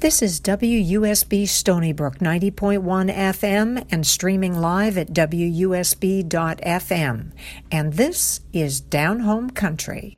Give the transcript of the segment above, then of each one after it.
This is WUSB Stony Brook 90.1 FM and streaming live at WUSB.FM. And this is Down Home Country.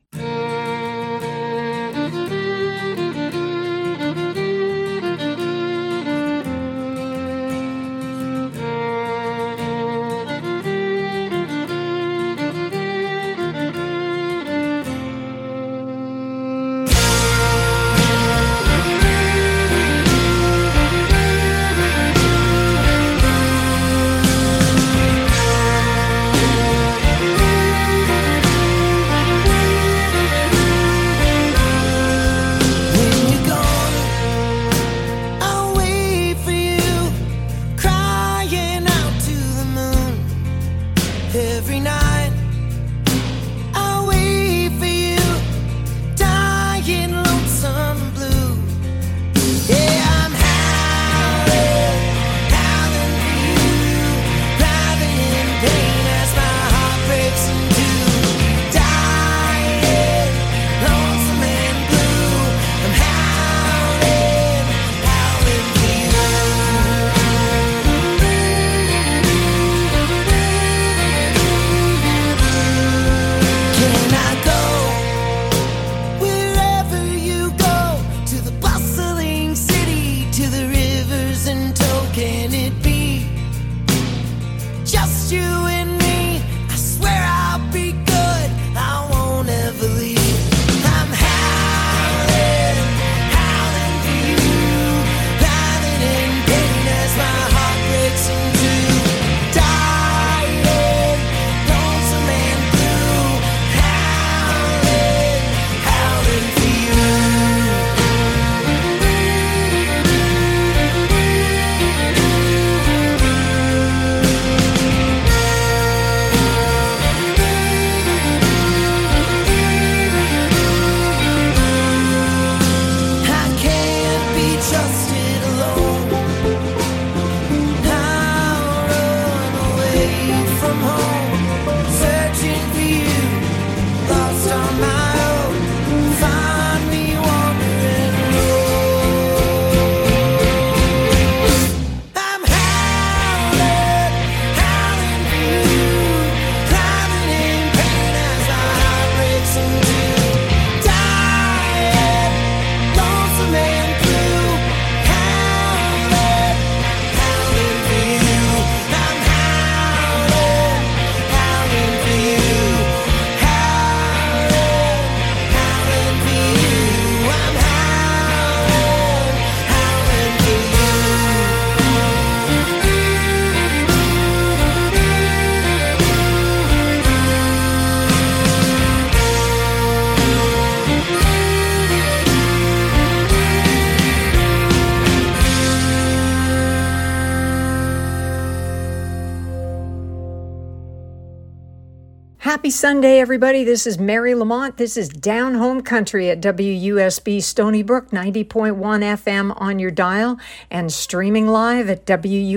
Happy Sunday, everybody. This is Mary Lamont. This is Down Home Country at WUSB Stony Brook 90.1 FM on your dial and streaming live at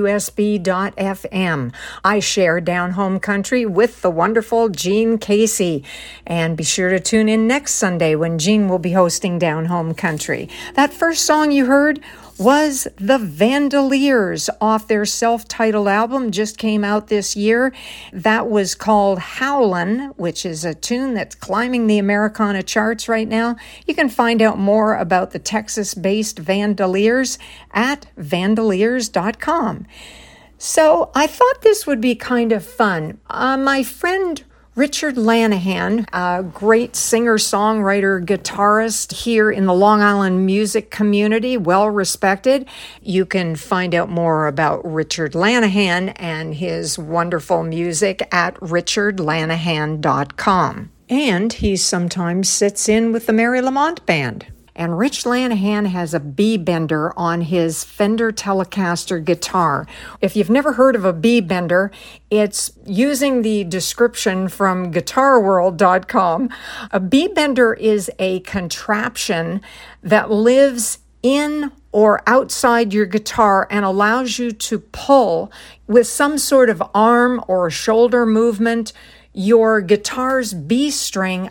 WUSB.FM. I share Down Home Country with the wonderful Jean Casey. And be sure to tune in next Sunday when Jean will be hosting Down Home Country. That first song you heard was the Vandaliers off their self-titled album, just came out this year. That was called Howlin', which is a tune that's climbing the Americana charts right now. You can find out more about the Texas-based Vandaliers at vandaliers.com. So I thought this would be kind of fun. My friend Richard Lanahan, a great singer-songwriter, guitarist here in the Long Island music community, well-respected. You can find out more about Richard Lanahan and his wonderful music at richardlanahan.com. And he sometimes sits in with the Mary Lamont Band. And Rich Lanahan has a B-bender on his Fender Telecaster guitar. If you've never heard of a B-bender, it's using the description from guitarworld.com. A B-bender is a contraption that lives in or outside your guitar and allows you to pull with some sort of arm or shoulder movement your guitar's B string up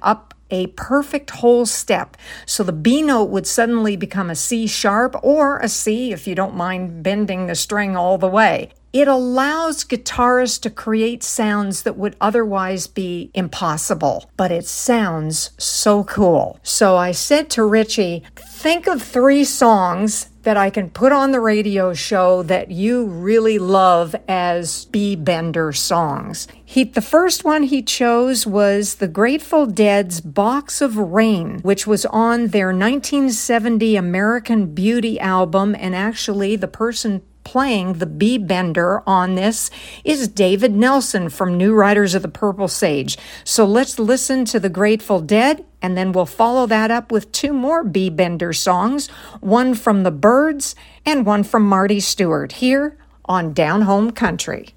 a perfect whole step. So the B note would suddenly become a C sharp or a C if you don't mind bending the string all the way. It allows guitarists to create sounds that would otherwise be impossible, but it sounds so cool. So I said to Richie, think of 3 songs that I can put on the radio show that you really love as B-bender songs. The first one he chose was the Grateful Dead's Box of Rain, which was on their 1970 American Beauty album, and actually the person playing the B-bender on this is David Nelson from New Riders of the Purple Sage. So let's listen to the Grateful Dead, and then we'll follow that up with 2 more B-bender songs, one from the Byrds and one from Marty Stewart, here on Down Home Country.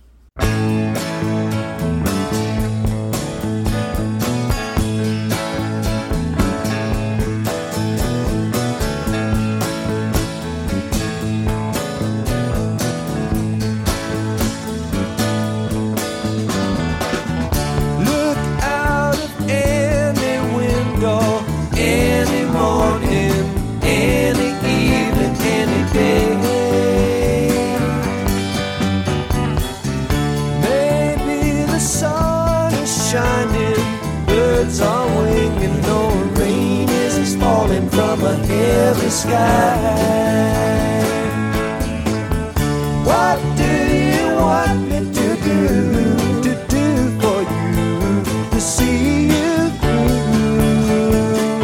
The sky. What do you want me to do for you, to see you through?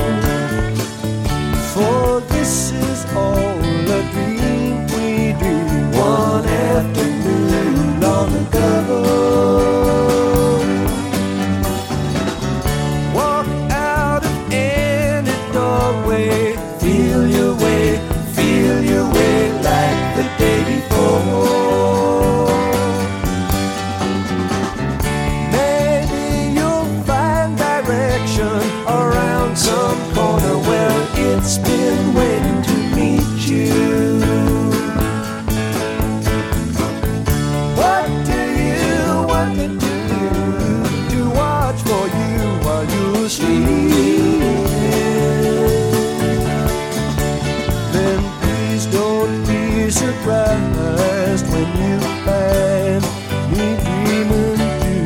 For this is all a dream we dreamed one afternoon long ago. Walk out of any doorway, feel your way like the day before. Maybe you'll find direction around some corner where it's been waiting to meet you. What do you want me to do? To watch for you while you sleep? Don't be surprised when you find me dreaming too.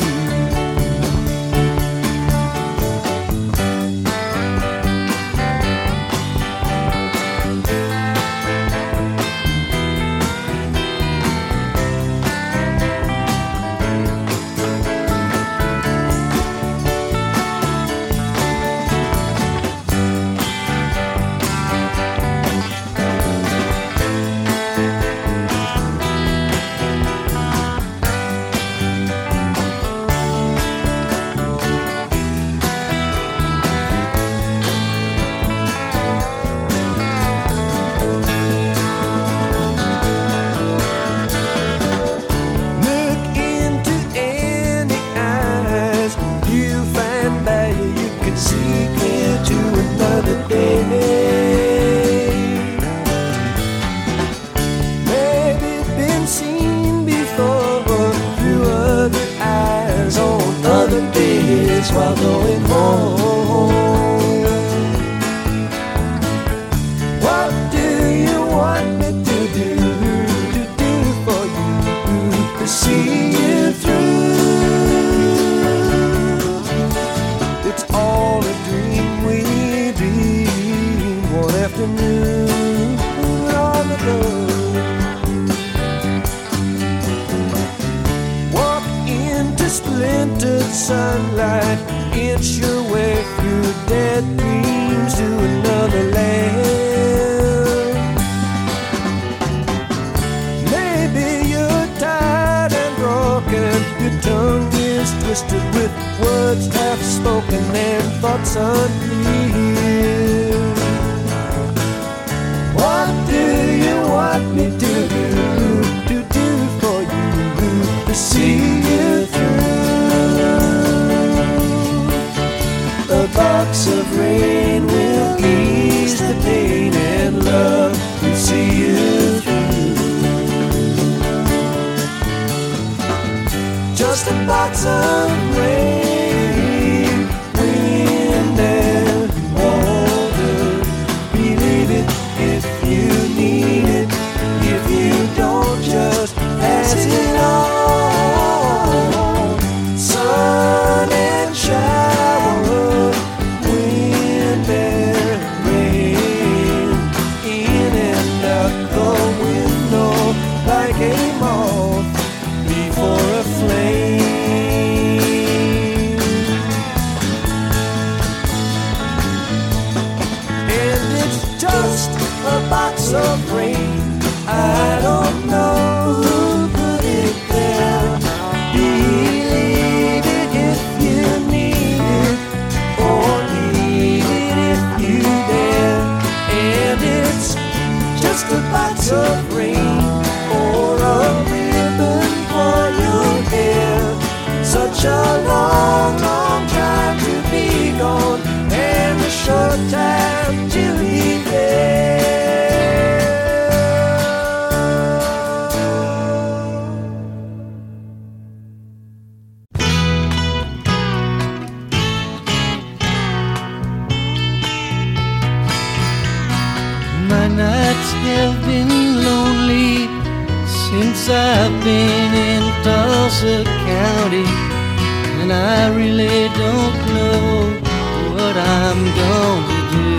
While going home, what do you want me to do for you, to see you through? It's all a dream we dreamed one afternoon long ago. Walk into splintered sunlight, inch your way through dead dreams to another land. Maybe you're tired and broken, your tongue is twisted with words half spoken and thoughts unclear. What do you want me to do for you, to see you through? A box of rain will ease the pain, and love will see you through. Just a box of rain, wind spots of rain. I don't know who put it there. Believe it if you need it, or leave it if you dare. And it's just a box of rain or a ribbon for your hair. Such a long, long time to be gone, and a short time to be there. My nights have been lonely since I've been in Tulsa County, and I really don't know what I'm going to do.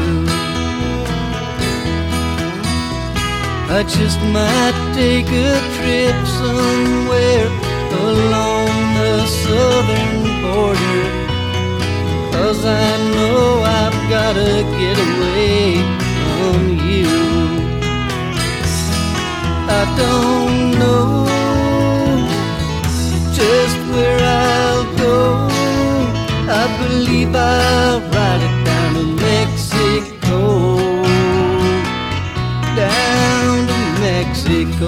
I just might take a trip somewhere along the southern border, 'cause I know I've gotta get away from you. I don't know just where I'll go. I believe I'll ride it down to Mexico. Down to Mexico.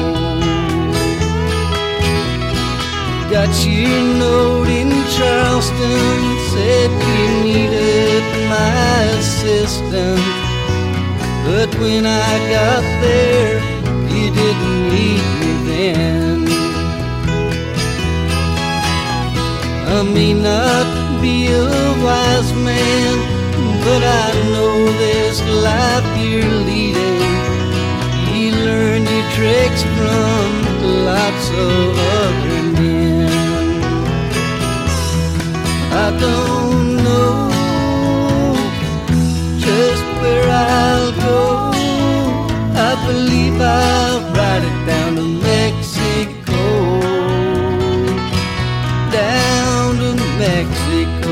Got your note in Charleston, said you needed my assistance, but when I got there, you didn't need me then. I may not be a wise man, but I know this life you're leading. You learn your tricks from lots of other men. I don't know just where I'll go. I believe I'll ride it down to Mexico. Down to Mexico.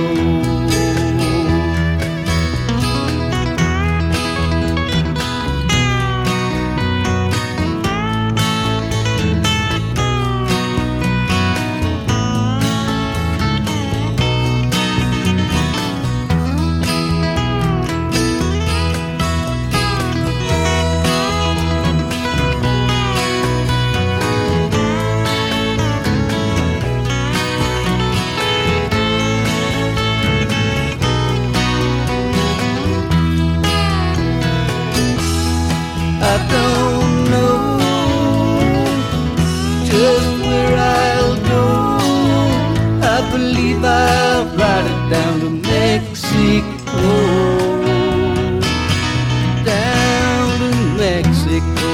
I don't know just where I'll go. I believe I'll ride it down to Mexico. Down to Mexico.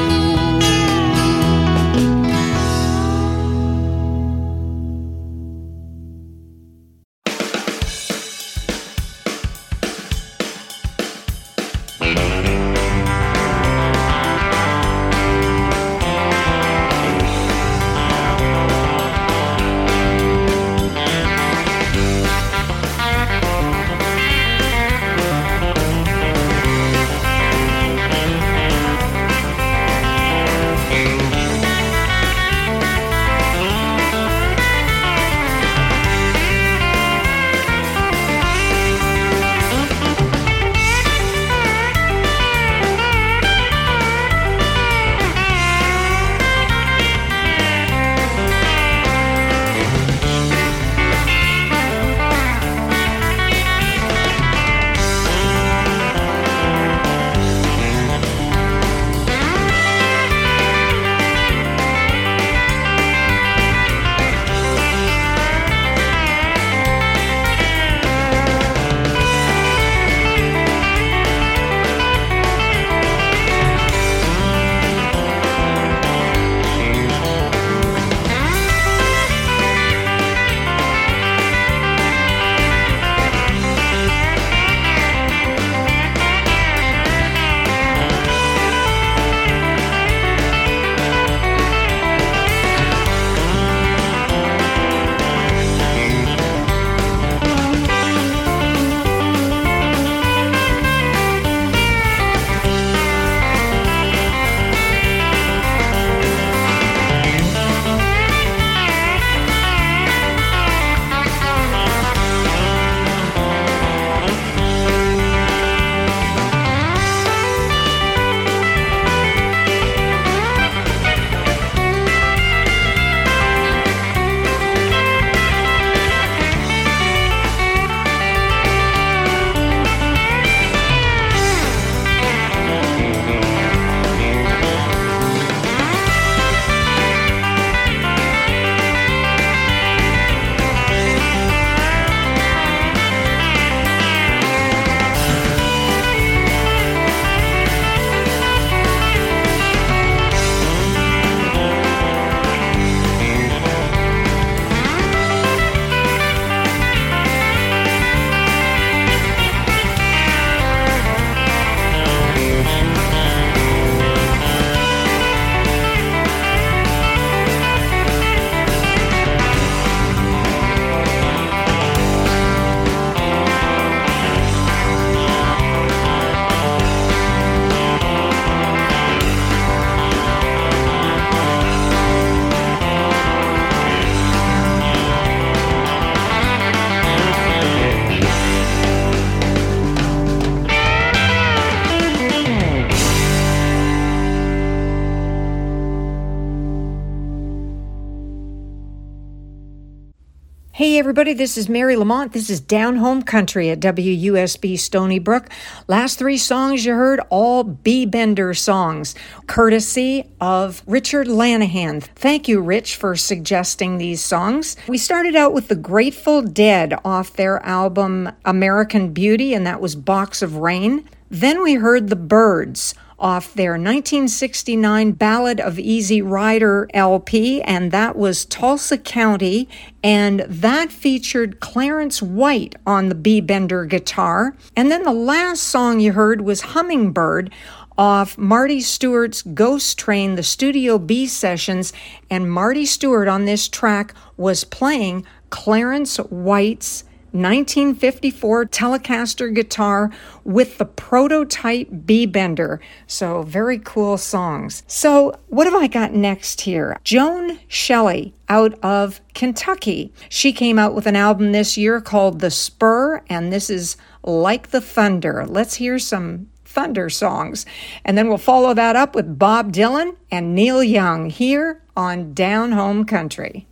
Hey everybody, this is Mary Lamont. This is Down Home Country at WUSB Stony Brook. Last three songs you heard, all B-Bender songs, courtesy of Richard Lanahan. Thank you, Rich, for suggesting these songs. We started out with the Grateful Dead off their album American Beauty, and that was Box of Rain. Then we heard the Byrds off their 1969 Ballad of Easy Rider LP, and that was Tulsa County, and that featured Clarence White on the B-Bender guitar. And then the last song you heard was Hummingbird off Marty Stewart's Ghost Train, the Studio B sessions, and Marty Stewart on this track was playing Clarence White's 1954 Telecaster guitar with the prototype B-Bender. So very cool songs. So what have I got next here? Joan Shelley out of Kentucky. She came out with an album this year called The Spur, and this is Like the Thunder. Let's hear some Thunder songs. And then we'll follow that up with Bob Dylan and Neil Young here on Down Home Country.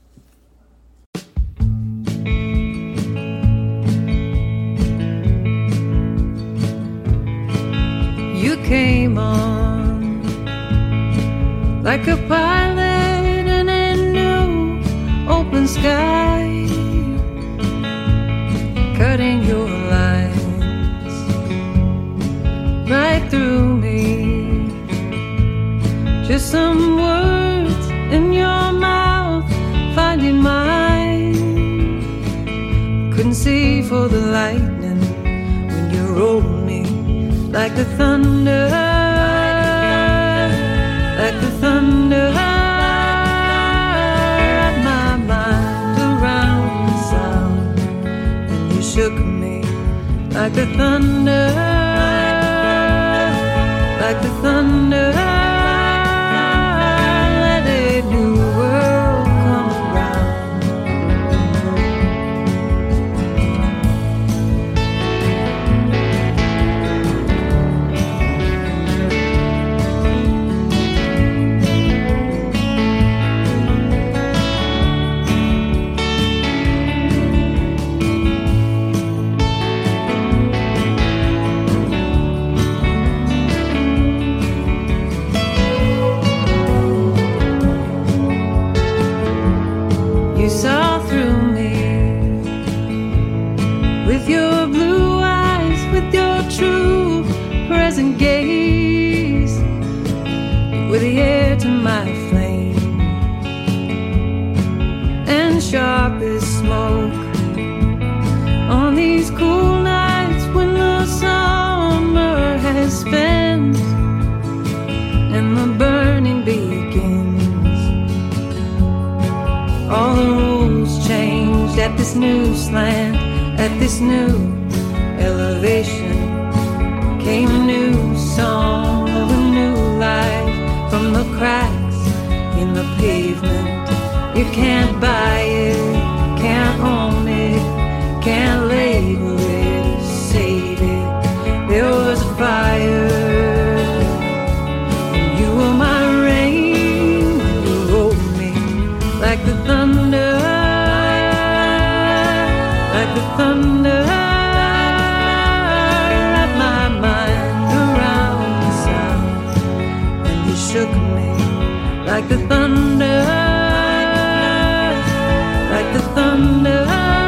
You came on like a pilot in a new open sky, cutting your lines right through me. Just some words in your mouth finding mine. Couldn't see for the lightning when you rolled me like the thunder, like the thunder. Wrapped my mind around the sound, and you shook me like the thunder, like the thunder. Let a new world come around. You saw through me with your blue eyes, with your true present gaze, with the air to my flame, and sharp as smoke on these cool nights when the summer has spent and the burning begins. All the rules changed at this new slant, at this new elevation. Came a new song of a new life from the cracks in the pavement. You can't buy it, can't own it, can't label it, save it. There was a fire, and you were my rain. You rolled me like the thunder, like the thunder. Wrapped my mind around the sound, and you shook me like the thunder, like the thunder.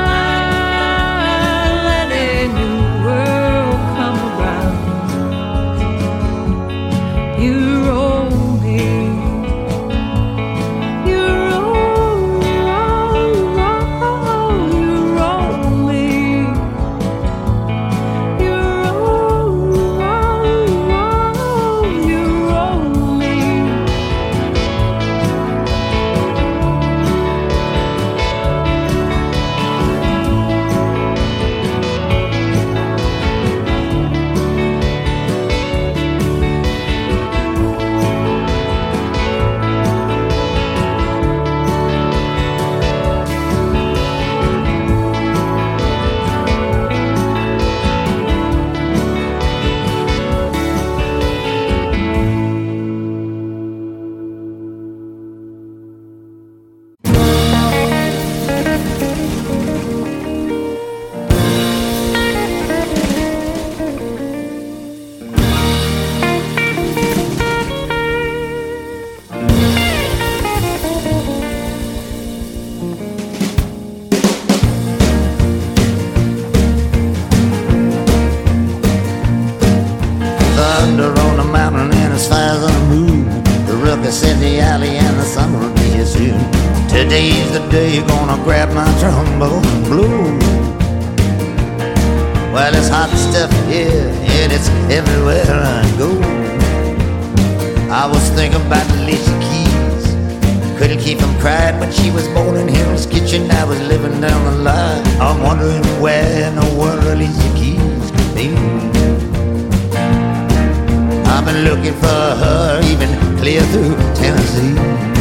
Let a new world come around. You roll me, you roll, roll, roll, you roll me, you roll, roll, roll, you roll me. office in the alley and the sun will be here soon. Today's the day you're gonna grab my trombone and blow. Well, it's hot stuff here and it's everywhere I go. I was thinking about Alicia Keys. Couldn't keep from crying when she was born in Hell's Kitchen. I was living down the line. I'm wondering where in the world Alicia Keys could be. I've been looking for her even clear through Tennessee.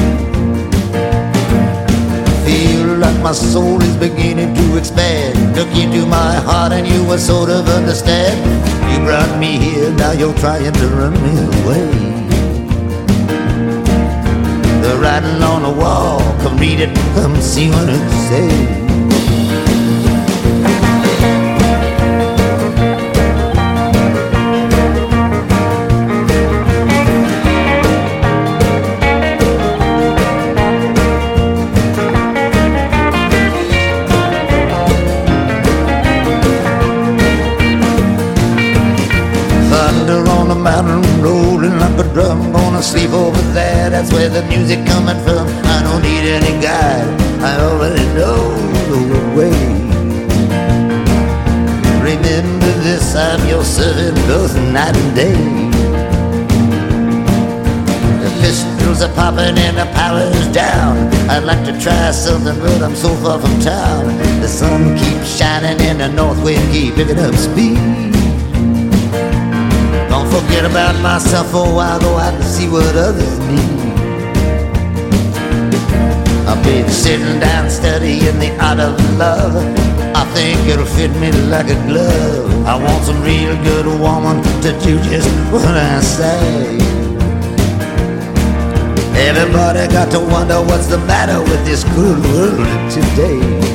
Feel like my soul is beginning to expand. Look into my heart and you will sort of understand. You brought me here, now you're trying to run me away. The writing on the wall, come read it, come see what it says. Drum, gonna sleep over there. That's where the music coming from. I don't need any guide, I already know the way. Remember this, I'm your servant both night and day. The pistols are popping and the power's down. I'd like to try something but I'm so far from town. The sun keeps shining and the north wind keep picking up speed. Don't forget about myself for a while, go out and see what others need. I've been sitting down studying the art of love. I think it'll fit me like a glove. I want some real good woman to do just what I say. Everybody got to wonder what's the matter with this good world today.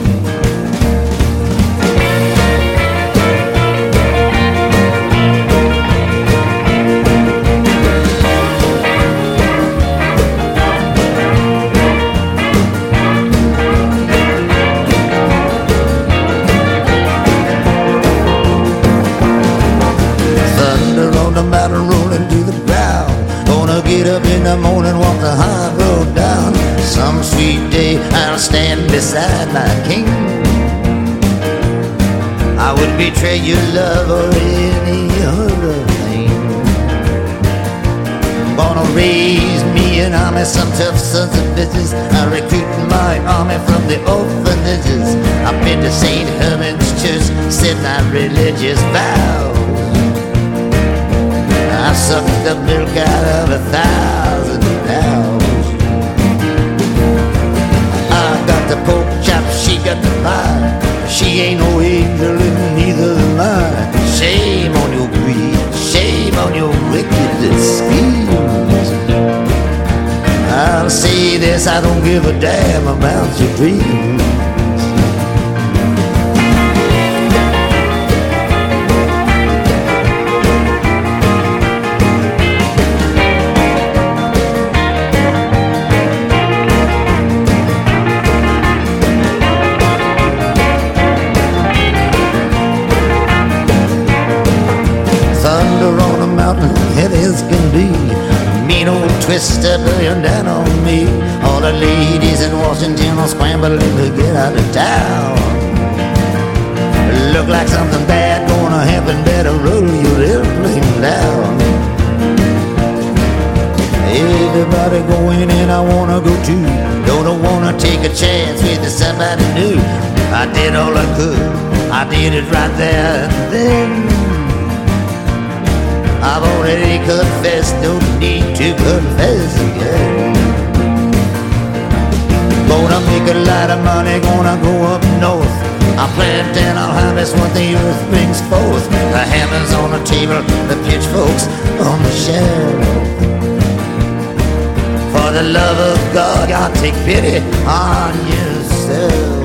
Get up in the morning, walk the high road down. Some sweet day I'll stand beside my king. I wouldn't betray your love or any other thing. Gonna raise me an army, some tough sons of bitches. I recruit my army from the orphanages. I've been to St. Herman's Church, said my religious vows. I sucked the milk out of 1,000 cows. I got the pork chop, she got the pie. She ain't no angel and neither am I. Shame on your greed, shame on your wicked schemes. I'll say this, I don't give a damn about your dreams. Twister burning down on me. All the ladies in Washington are scrambling to get out of town. Look like something bad gonna happen, better roll your airplane down. Everybody going and I wanna go too. Don't wanna take a chance with somebody new. I did all I could, I did it right there and then. I've already confessed, don't need to confess again. Gonna make a lot of money, gonna go up north. I'll plant and I'll harvest what the earth brings forth. The hammers on the table, the pitchforks on the shelf. For the love of God, God take pity on yourself.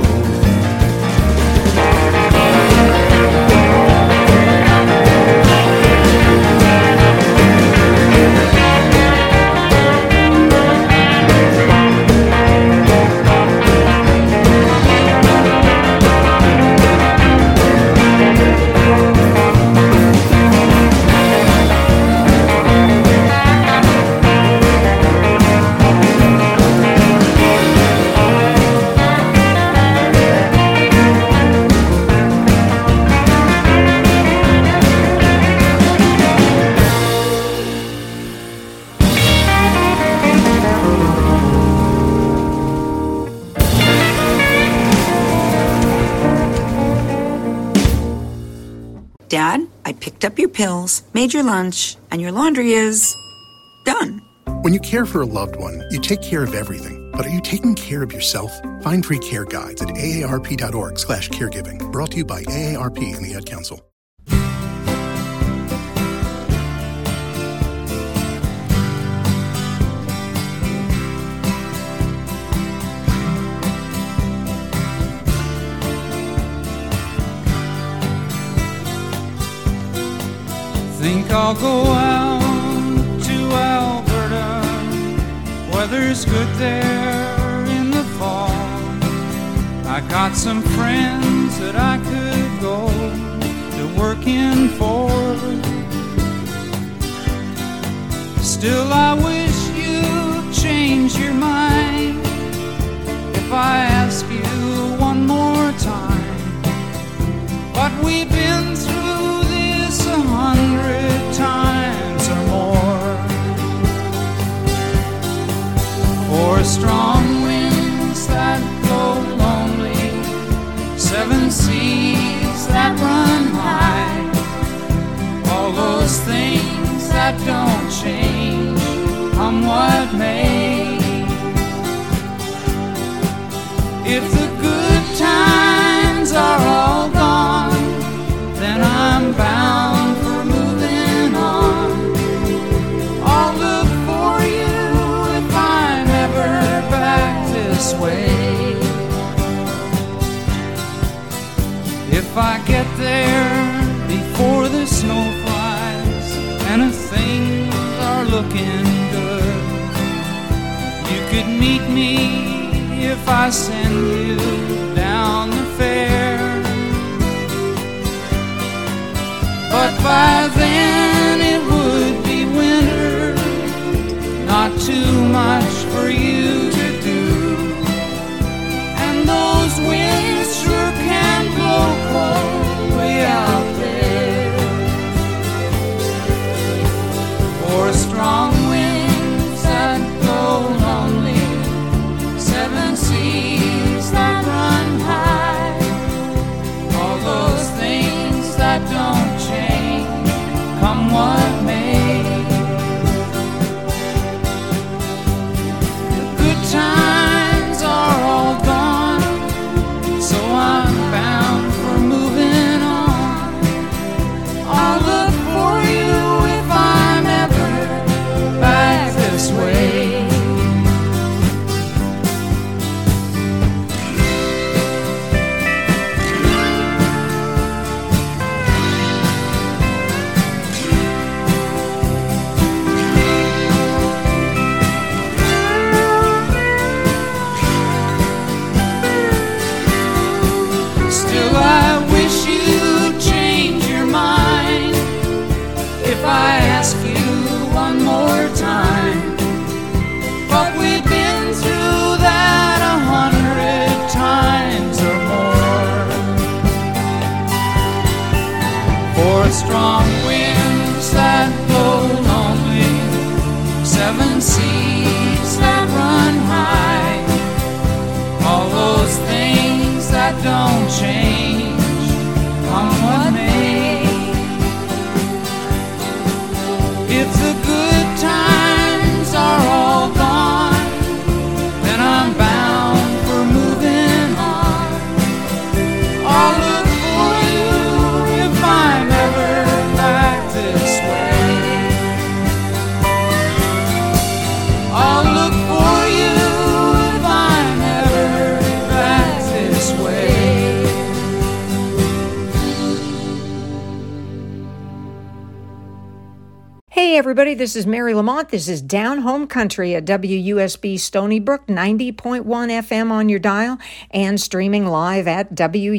Dad, I picked up your pills, made your lunch, and your laundry is done. When you care for a loved one, you take care of everything. But are you taking care of yourself? Find free care guides at aarp.org/caregiving. Brought to you by AARP and the Ad Council. Think I'll go out to Alberta. Weather's good there in the fall. I got some friends that I could go to working for. Still I wish you'd change your mind if I ask you one more time. But we've been through this 100 times or more. For strong winds that blow lonely, 7 seas that run high, all those things that don't change, come what may. If the good times are all gone, then I'm bound for moving on. I'll look for you if I'm ever back this way. If I get there before the snow flies and things are looking good, you could meet me if I send you down the fair. But by then it would be winter, not too much for you to do. And those winds sure can blow cold way out there. For strong winds that blow lonely, 7 seas that run high, all those things that don't change, come what may. The good times are all gone, so I'm bound for moving on. I'll look for you if I'm ever back this way. Still I wish you'd change your mind if I ask you one more time. But we've been through that 100 times or more. For strong winds that blow lonely, 7 seas that run high, all those things that don't change, come what may. If the good times are all gone, then I'm bound for moving on. I'll look for you if I'm ever back this way. I'll look for you if I'm ever back this way. Hey everybody, this is Mary Lamont. This is Down Home Country at WUSB Stony Brook, 90.1 FM on your dial and streaming live at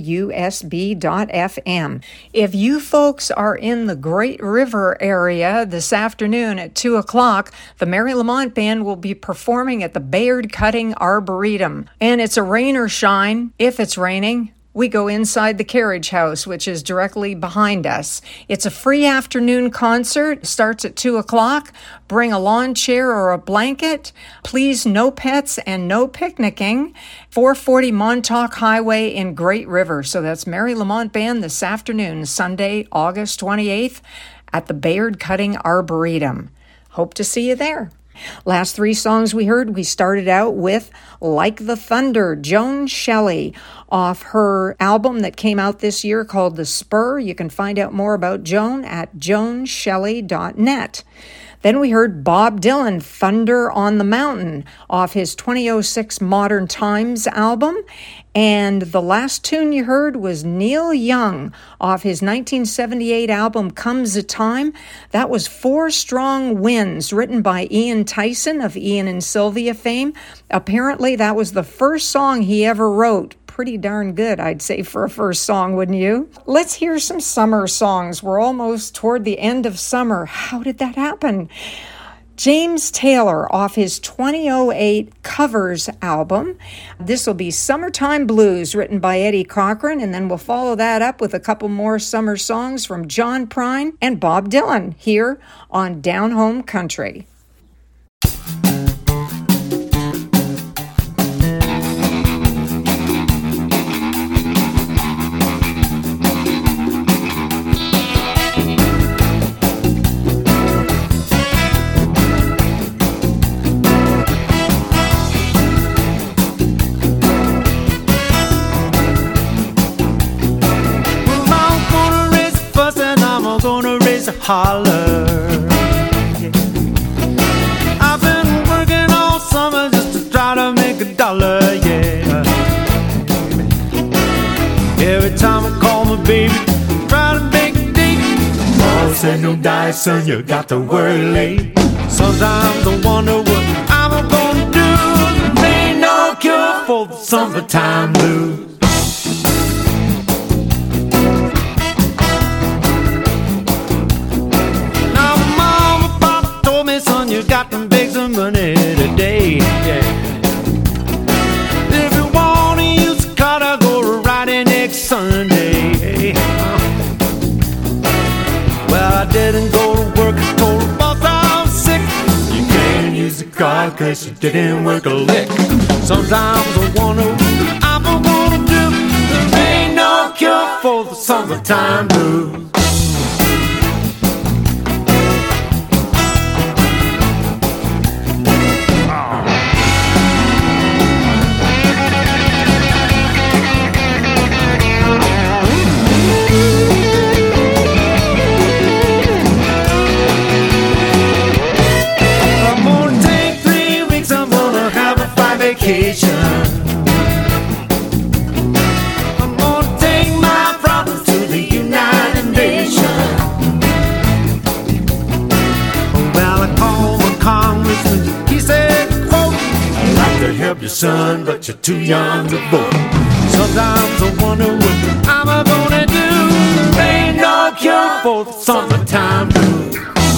WUSB.FM. If you folks are in the Great River area this afternoon at 2 o'clock, the Mary Lamont Band will be performing at the Bayard Cutting Arboretum. And it's a rain or shine, if it's raining, we go inside the Carriage House, which is directly behind us. It's a free afternoon concert. Starts at 2 o'clock. Bring a lawn chair or a blanket. Please, no pets and no picnicking. 440 Montauk Highway in Great River. So that's Mary Lamont Band this afternoon, Sunday, August 28th at the Bayard Cutting Arboretum. Hope to see you there. Last three songs we heard, we started out with Like the Thunder, Joan Shelley, off her album that came out this year called The Spur. You can find out more about Joan at joanshelley.net. Then we heard Bob Dylan, Thunder on the Mountain, off his 2006 Modern Times album. And the last tune you heard was Neil Young, off his 1978 album Comes a Time. That was Four Strong Winds, written by Ian Tyson of Ian and Sylvia fame. Apparently that was the first song he ever wrote. Pretty darn good, I'd say, for a first song, wouldn't you? Let's hear some summer songs. We're almost toward the end of summer. How did that happen? James Taylor, off his 2008 Covers album. This will be Summertime Blues, written by Eddie Cochran, and then we'll follow that up with a couple more summer songs from John Prine and Bob Dylan here on Down Home Country. Holler. I've been working all summer just to try to make a dollar, yeah. Every time I call my baby, try to make a date. Mama said no dice, son, you got to work late. Sometimes I wonder what I'm gonna do. There ain't no cure for the summertime blues. You got to make some money today, yeah. If you want to use a car to go to Friday next Sunday. Well, I didn't go to work, I told the boss I was sick. You can't use the car cause you didn't work a lick. Sometimes I wonder what I'm gonna do. There ain't no cure for the summertime blues. I'm gonna take my problems to the United Nations. Well, I called my congressman, he said, quote, I'd like to help your son, but you're too young to vote. Sometimes I wonder what I'm gonna do. There ain't no cure for the summertime blues.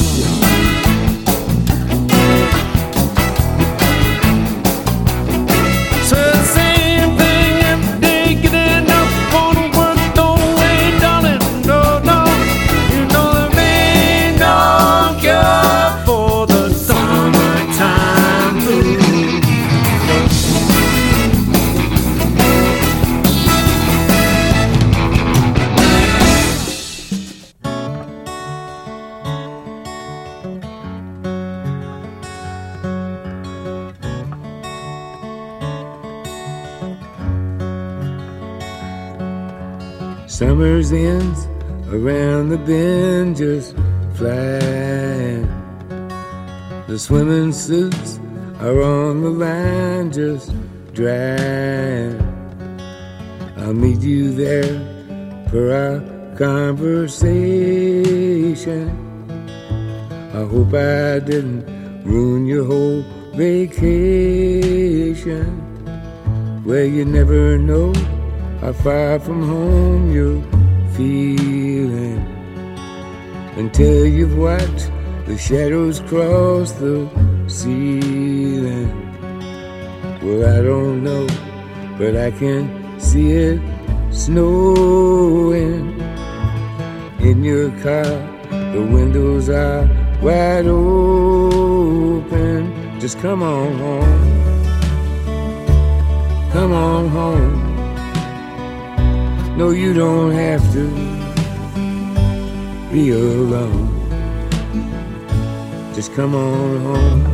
Summer's ends around the bend just flying. The swimming suits are on the line just drying. I'll meet you there for our conversation. I hope I didn't ruin your whole vacation. Well, you never know how far from home you're feeling until you've watched the shadows cross the ceiling. Well, I don't know, but I can see it snowing. In your car, the windows are wide open. Just come on home. Come on home. No, you don't have to be alone. Just come on home.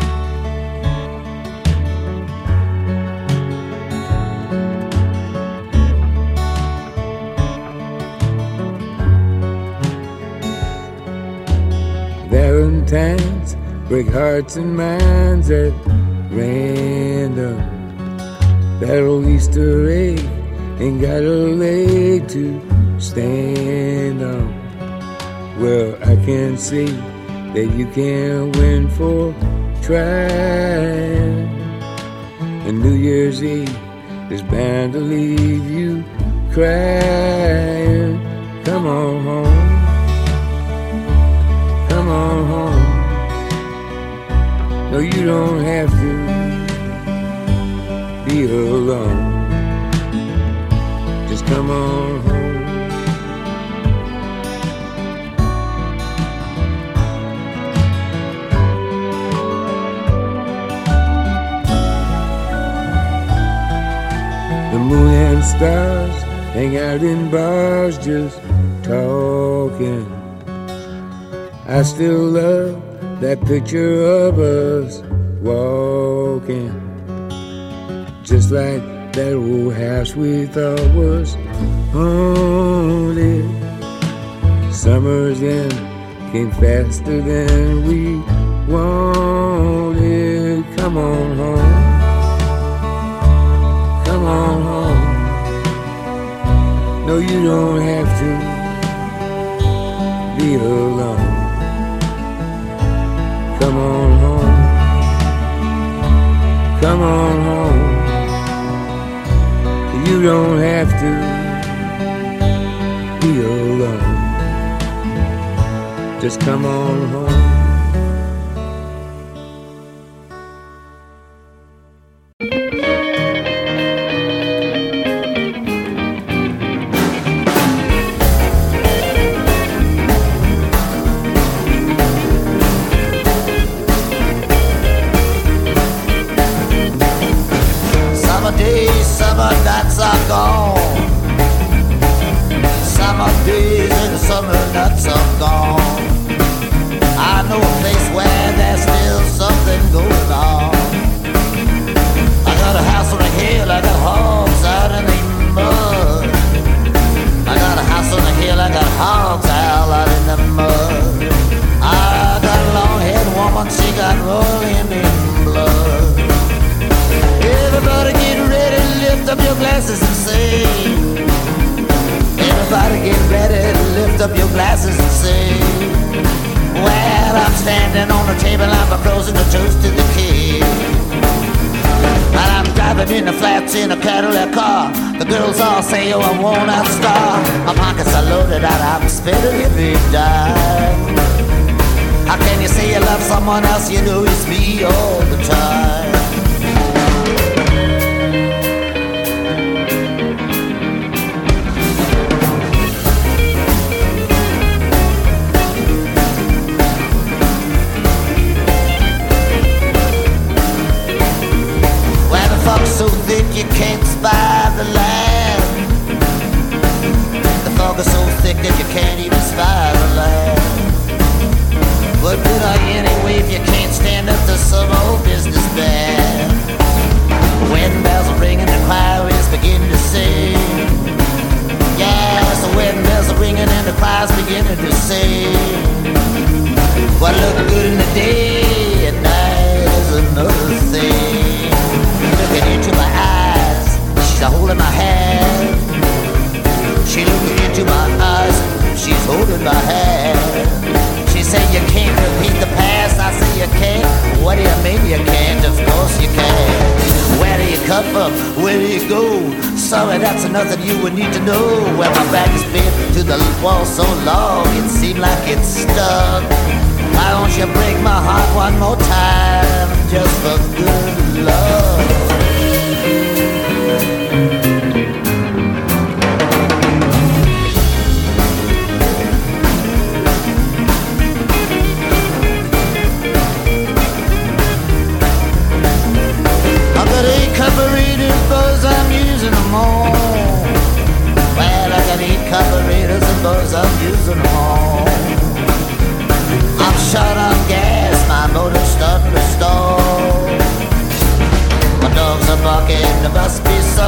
Valentines break hearts and minds at random. That old Easter egg ain't got a leg to stand on. Well, I can see that you can't win for trying. And New Year's Eve is bound to leave you crying. Come on home. Come on home. No, you don't have to be alone. Just come on home. The moon and stars hang out in bars just talking. I still love that picture of us walking, just like that old house we thought was haunted. Summers then came faster than we wanted. Come on home. Come on home. No, you don't have to be alone. Come on home. Come on home. You don't have to be alone. Just come on home. Summer nights are gone. Summer days and the summer nights are gone. I know a place where there's still something going on. I got a house on a hill, I got hogs out in the mud. I got a house on a hill, I got hogs out in the mud. I got a long-haired woman, she got rolling in blood. Everybody get ready, lift up your glasses and sing. Everybody get ready, lift up your glasses and sing. Well, I'm standing on the table, I'm proposing a toast to the king. And I'm driving in the flats in a Cadillac car. The girls all say, oh, I'm worn out star. My pockets are loaded out, I'm spending every dime. How can you say you love someone else, you know it's me all the time. So thick you can't spy the land. The fog is so thick that you can't even spy the land. What good are you anyway if you can't stand up to some old business band? Wedding bells are ringing, the choir is beginning to sing. Yes, the wedding bells are ringing and the choir's beginning to sing. What looked good in the day at night is another thing. Looking into my eyes, she's holding my hand. She looking into my eyes, she's holding my hand. She said you can't repeat the past, I say you can't. What do you mean you can't? Of course you can. Where do you come from? Where do you go? Sorry, that's nothing you would need to know. Well, my back has been to the wall so long, it seemed like it's stuck. Why don't you break my heart one more time, just for good love?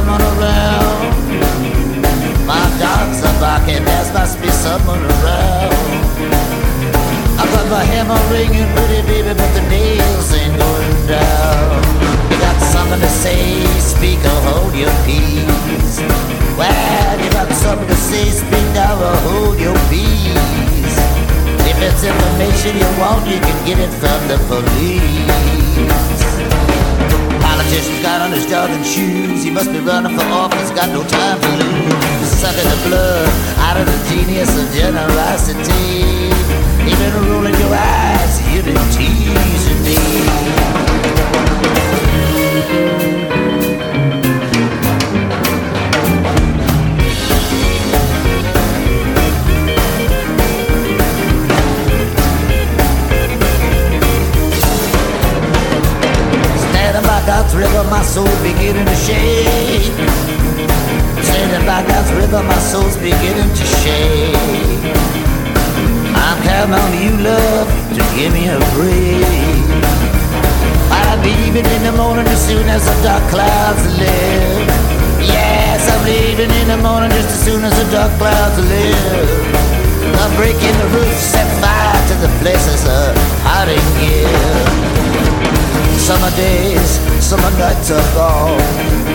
someone around. My dogs are barking, there must be someone around. I got my hammer ringing, pretty baby, but the nails ain't going down. You got something to say, speak or hold your peace. Well, you got something to say, speak now or hold your peace. If it's information you want, you can get it from the police. Politician's got on his jogging shoes. He must be running for office, got no time to lose. Sucking the blood out of the genius of generosity. You've been rolling your eyes, you've been teasing me. Standing by God's river, my soul beginning to shake. Standing by God's river, my soul's beginning to shake. I'm counting on you, love, to give me a break. I'll be leaving in the morning as soon as the dark clouds lift. Yes, I'm leaving in the morning just as soon as the dark clouds lift. I'm breaking the roof, set fire to the places of hiding gear. Summer days, summer nights are gone.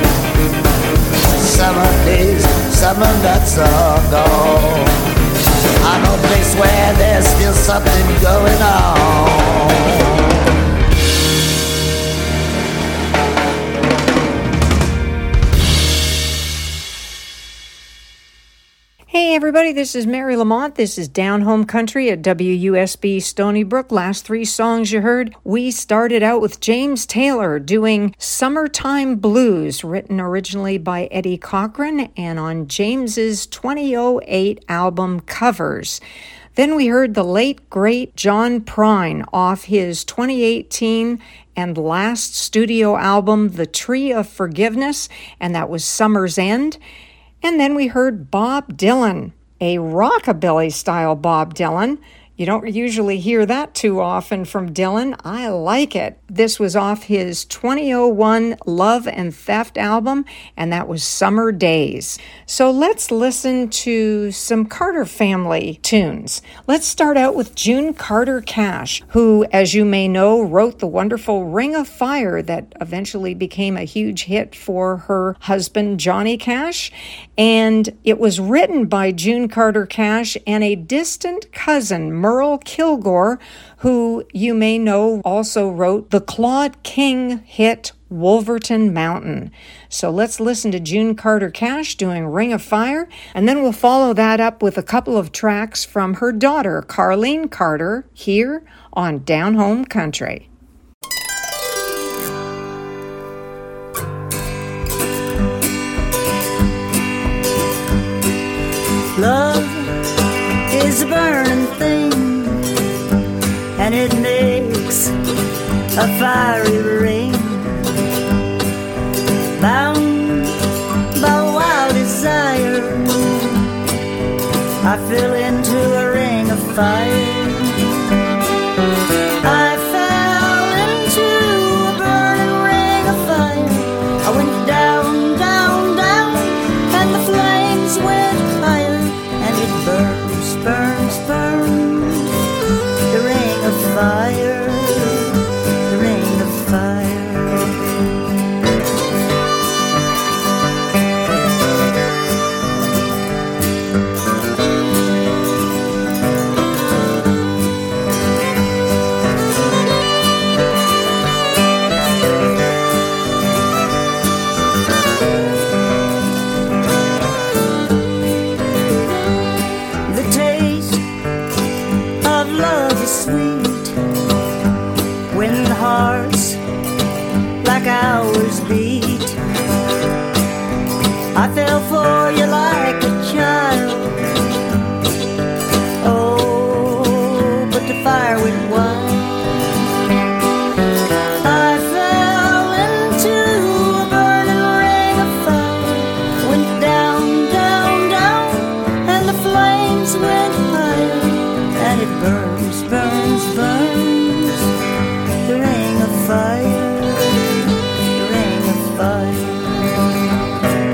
Summer days, summer nights are gone. I know a place where there's still something going on. Hey everybody, this is Mary Lamont. This is Down Home Country at WUSB Stony Brook. Last three songs you heard, we started out with James Taylor doing Summertime Blues, written originally by Eddie Cochran and on James's 2008 album Covers. Then we heard the late, great John Prine off his 2018 and last studio album, The Tree of Forgiveness, and that was Summer's End. And then we heard Bob Dylan, a rockabilly-style Bob Dylan. You don't usually hear that too often from Dylan. I like it. This was off his 2001 Love and Theft album, and that was Summer Days. So let's listen to some Carter family tunes. Let's start out with June Carter Cash, who, as you may know, wrote the wonderful Ring of Fire that eventually became a huge hit for her husband, Johnny Cash. And it was written by June Carter Cash and a distant cousin, Merle Kilgore, who you may know also wrote the Claude King hit Wolverton Mountain. So let's listen to June Carter Cash doing Ring of Fire, and then we'll follow that up with a couple of tracks from her daughter, Carlene Carter, here on Down Home Country. Love is a burning thing, and it makes a fiery ring, bound by wild desire. I fell into a ring of fire. I fell into a burning ring of fire. I went down, down, down, and the flames went higher. And it burns, burns, burns, the ring of fire, the ring of fire. Sweet when hearts like ours beat. I fell for you like a child. Oh, but the fire went wild. I fell into a burning ring of fire. Went down, down, down, and the flames went higher. And it burns, burns, burns, the ring of fire, the ring of fire.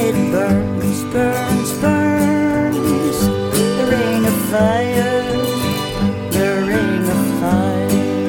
it burns, burns, burns. The ring of fire, the ring of fire.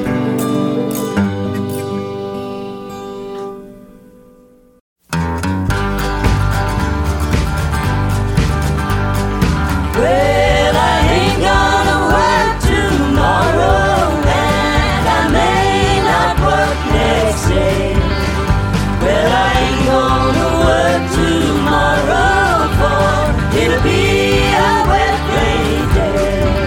Well, I ain't gonna work tomorrow, and I may not work next day. Well, I ain't gonna work tomorrow, for it'll be a wet, rainy day.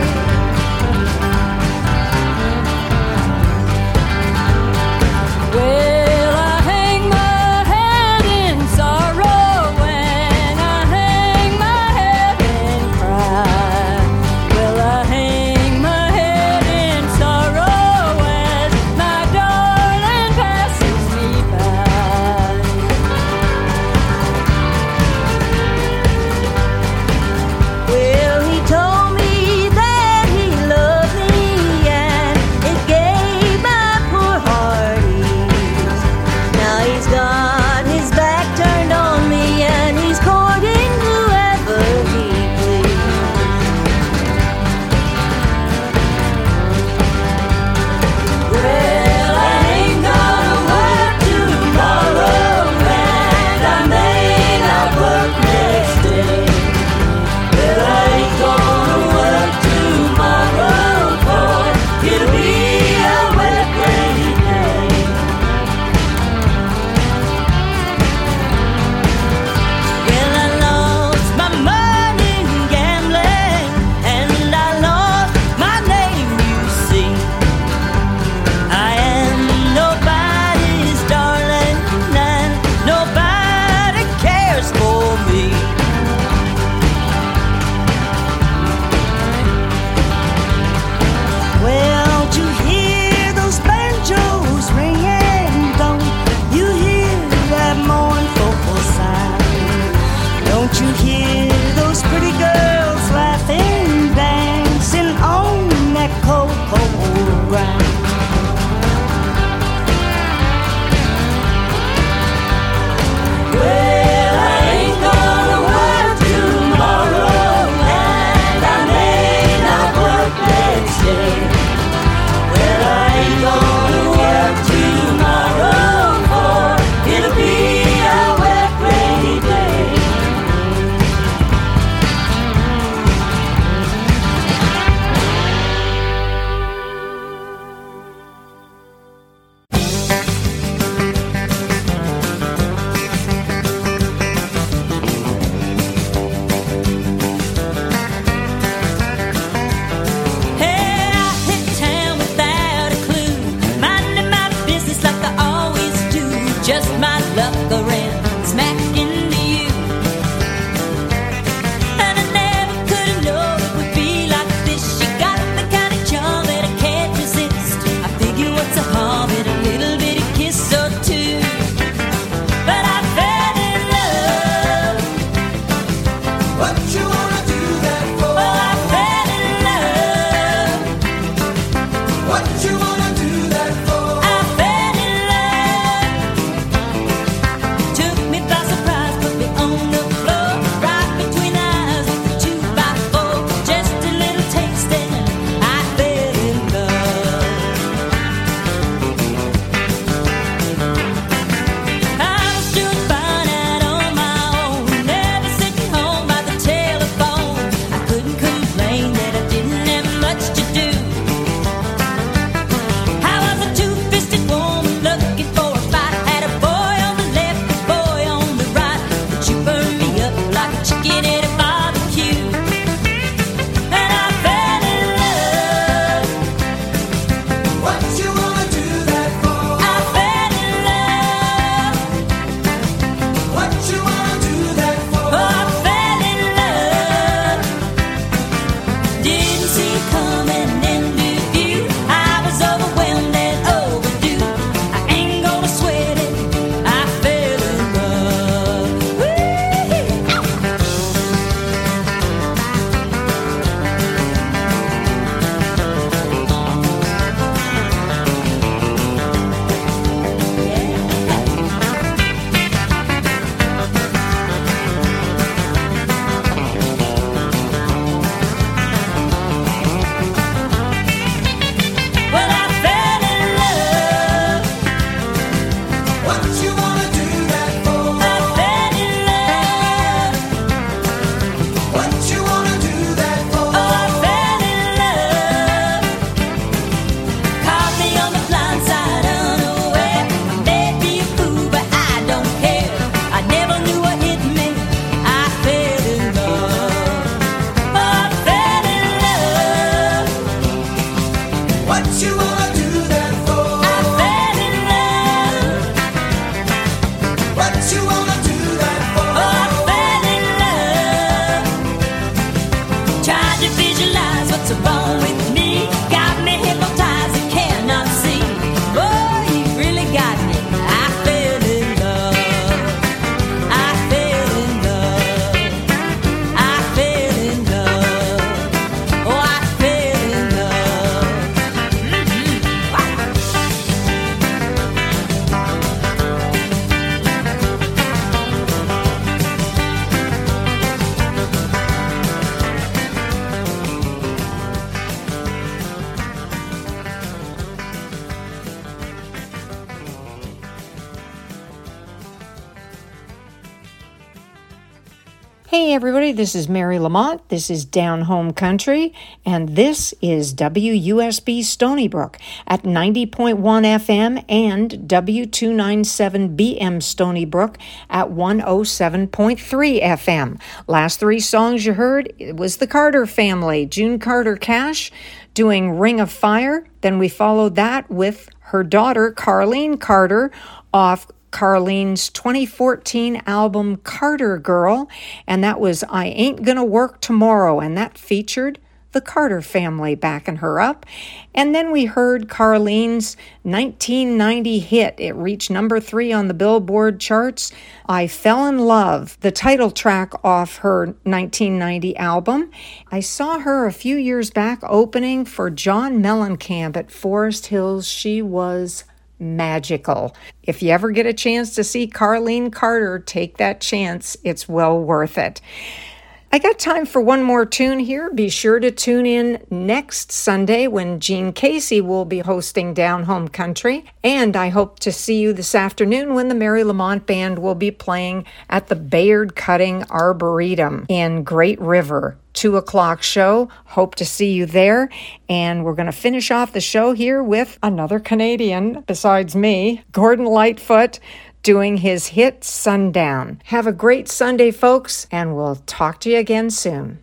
Hey everybody, this is Mary Lamont. This is Down Home Country, and this is WUSB Stony Brook at 90.1 FM and W297BM Stony Brook at 107.3 FM. Last three songs you heard, it was the Carter family, June Carter Cash doing Ring of Fire. Then we followed that with her daughter, Carlene Carter, off Carlene's 2014 album Carter Girl, and that was I Ain't Gonna Work Tomorrow, and that featured the Carter family backing her up. And then we heard Carlene's 1990 hit. It reached number 3 on the Billboard charts, I Fell in Love, the title track off her 1990 album. I saw her a few years back opening for John Mellencamp at Forest Hills. She was magical. If you ever get a chance to see Carlene Carter, take that chance. It's well worth it. I got time for one more tune here. Be sure to tune in next Sunday when Gene Casey will be hosting Down Home Country. And I hope to see you this afternoon when the Mary Lamont Band will be playing at the Bayard Cutting Arboretum in Great River. 2 o'clock show. Hope to see you there. And we're going to finish off the show here with another Canadian besides me, Gordon Lightfoot, doing his hit Sundown. Have a great Sunday, folks, and we'll talk to you again soon.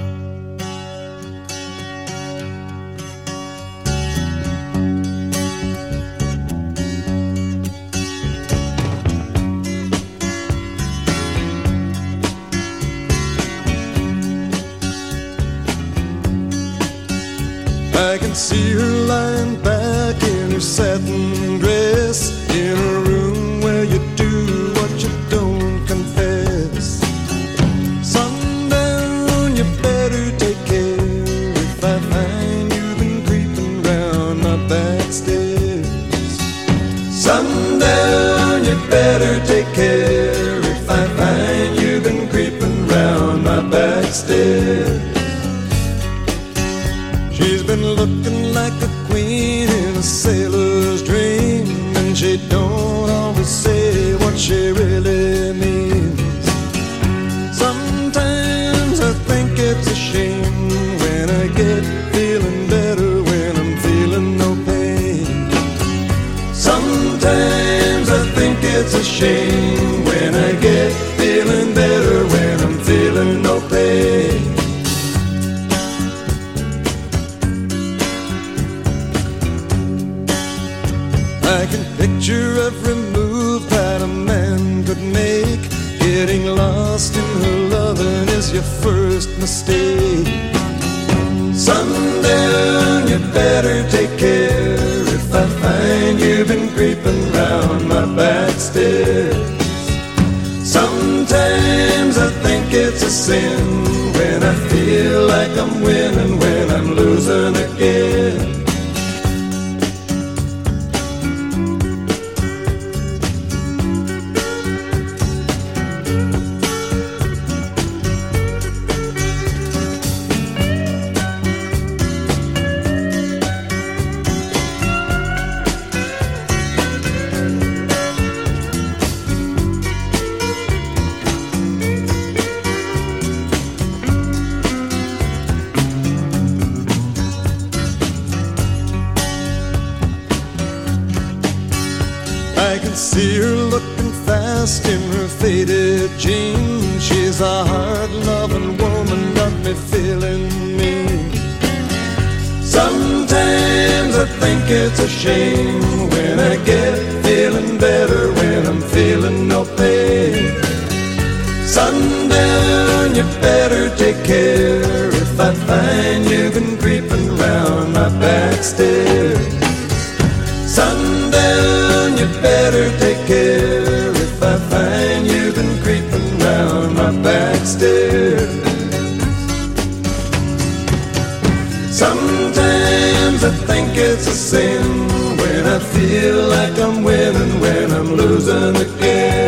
I can see her lying back in her satin dress, in a room where you do what you don't confess. Sundown, you better take care if I find you've been creeping round my back stairs. Sundown, you better take care if I find you've been creeping round my back stairs. She's been looking like a queen in a sailor's dream, and she don't always say what she really means. Sometimes I think it's a shame when I get feeling better when I'm feeling no pain. Sometimes I think it's a shame when I get feeling better when I'm feeling no pain. I can picture every move that a man could make. Getting lost in her loving is your first mistake. Sundown, you better take care if I find you've been creeping round my back stairs. Sometimes I think it's a sin when I feel like I'm winning when I'm losing again. See her looking fast in her faded jeans. She's a hard-loving woman, got me feeling mean. Sometimes I think it's a shame when I get feeling better when I'm feeling no pain. Sundown, you better take care if I find you've been creeping round my back stairs. Sundown, you better take care if I find you've been creeping round my back stairs. Sometimes I think it's a sin when I feel like I'm winning when I'm losing again.